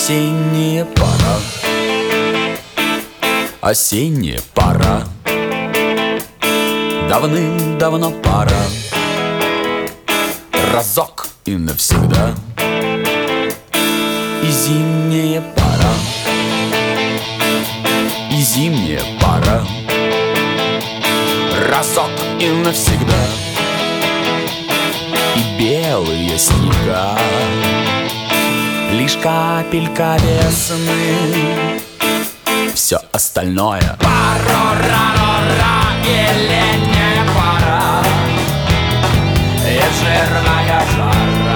Осенняя пора, осенняя пора, давным-давно пора, разок и навсегда. И зимняя пора, и зимняя пора, разок и навсегда. И белые снега, лишь капелька весны, все остальное пара-ра-ра-ра, и летняя пора, и жирная жара.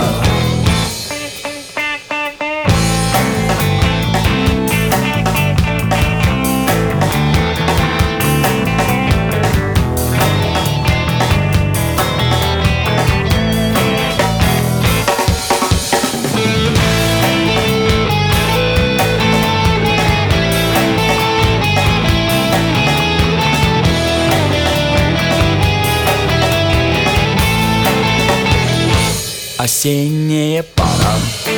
Осенняя пора,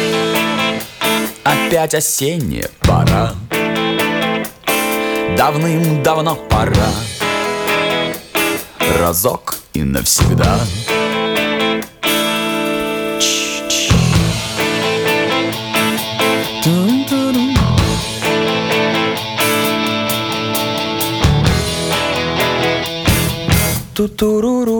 опять осенняя пора, давным-давно пора, разок и навсегда. Ту-туруру.